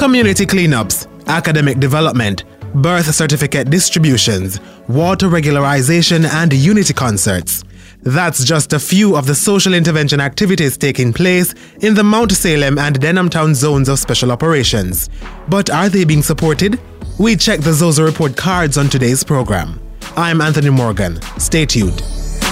Community cleanups, academic development, birth certificate distributions, water regularization, and unity concerts. That's just a few of the social intervention activities taking place in the Mount Salem and Denham Town zones of special operations. But are they being supported? We check the Zozo report cards on today's program. I'm Anthony Morgan. Stay tuned.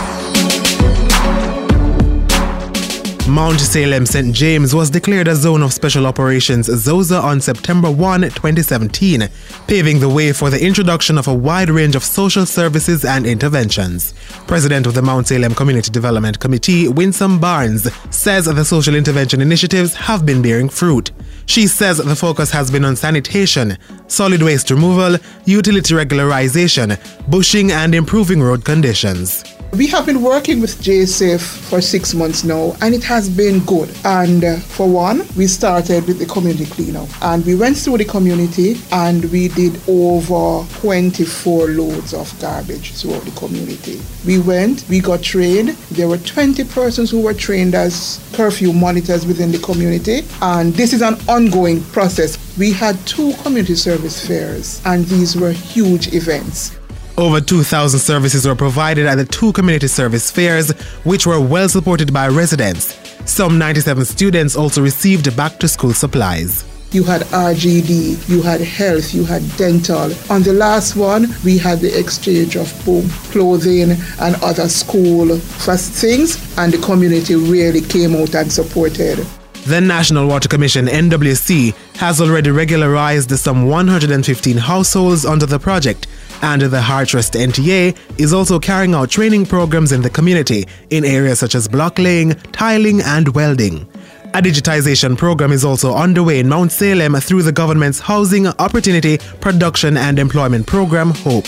Mount Salem St. James was declared a zone of special operations ZOSA on September 1, 2017, paving the way for the introduction of a wide range of social services and interventions. President of the Mount Salem Community Development Committee, Winsome Barnes, says the social intervention initiatives have been bearing fruit. She says the focus has been on sanitation, solid waste removal, utility regularization, bushing, and improving road conditions. We have been working with JSAFE for 6 months now, and it has been good. And for one, we started with the community cleanup, and we went through the community and we did over 24 loads of garbage throughout the community. We got trained. There were 20 persons who were trained as curfew monitors within the community, and this is an ongoing process. We had 2 community service fairs, and these were huge events. Over 2,000 services were provided at the 2 community service fairs, which were well supported by residents. Some 97 students also received back-to-school supplies. You had RGD, you had health, you had dental. On the last one, we had the exchange of clothing and other school first things, and the community really came out and supported. The National Water Commission, NWC, has already regularized some 115 households under the project, and the Hartrust NTA is also carrying out training programs in the community in areas such as block laying, tiling, and welding. A digitization program is also underway in Mount Salem through the government's Housing Opportunity, Production and Employment Program, HOPE.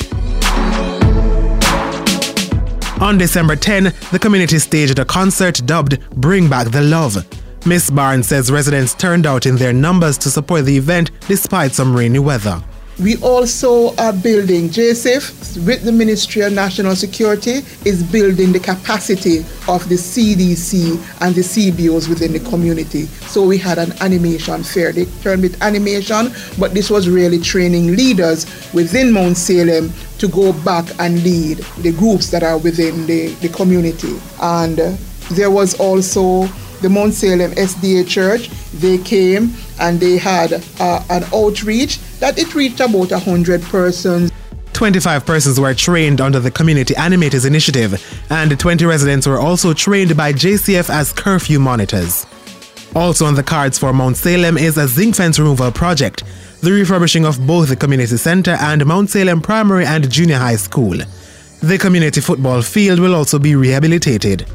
On December 10, the community staged a concert dubbed Bring Back the Love. Ms. Barnes says residents turned out in their numbers to support the event despite some rainy weather. We also are building, JSAFE, with the Ministry of National Security, is building the capacity of the CDC and the CBOs within the community. So we had an animation fair. They turned with animation, but this was really training leaders within Mount Salem to go back and lead the groups that are within the community. And there was also the Mount Salem SDA Church. They came and they had an outreach that it reached about 100 persons. 25 persons were trained under the Community Animators Initiative, and 20 residents were also trained by JCF as curfew monitors. Also on the cards for Mount Salem is a zinc fence removal project, the refurbishing of both the community center and Mount Salem Primary and Junior High School. The community football field will also be rehabilitated.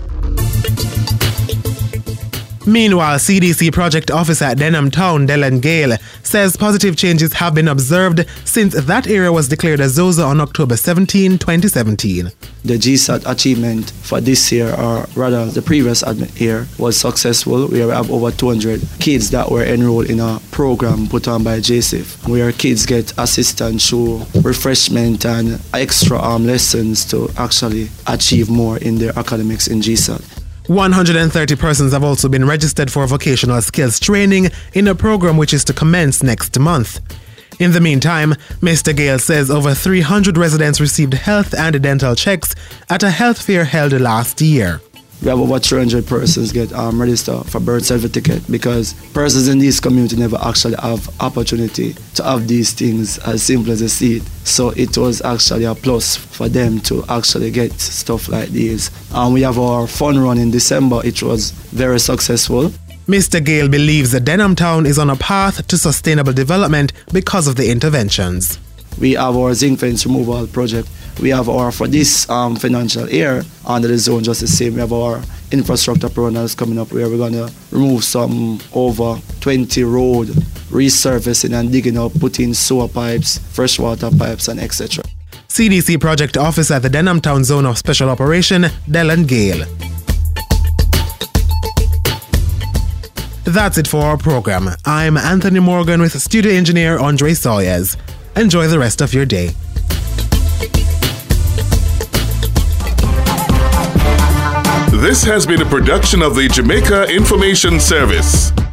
Meanwhile, CDC Project Officer at Denham Town, Dylan Gale, says positive changes have been observed since that area was declared a ZOSA on October 17, 2017. The GSAT achievement for this year, or rather the previous year, was successful. We have over 200 kids that were enrolled in a program put on by JSAFE, where kids get assistance through refreshment and extra lessons to actually achieve more in their academics in GSAT. 130 persons have also been registered for vocational skills training in a program which is to commence next month. In the meantime, Mr. Gale says over 300 residents received health and dental checks at a health fair held last year. We have over 300 persons get registered for birth certificate because persons in this community never actually have opportunity to have these things as simple as they see it. So it was actually a plus for them to actually get stuff like these. And we have our fun run in December. It was very successful. Mr. Gale believes that Denham Town is on a path to sustainable development because of the interventions. We have our zinc fence removal project. We have our, for this financial year, under the zone just the same, we have our infrastructure program that's coming up where we're going to remove some over 20 road, resurfacing and digging up, putting sewer pipes, freshwater pipes and etc. CDC Project Officer at the Denham Town Zone of Special Operation, Dylan Gale. That's it for our program. I'm Anthony Morgan with studio engineer Andre Sawyers. Enjoy the rest of your day. This has been a production of the Jamaica Information Service.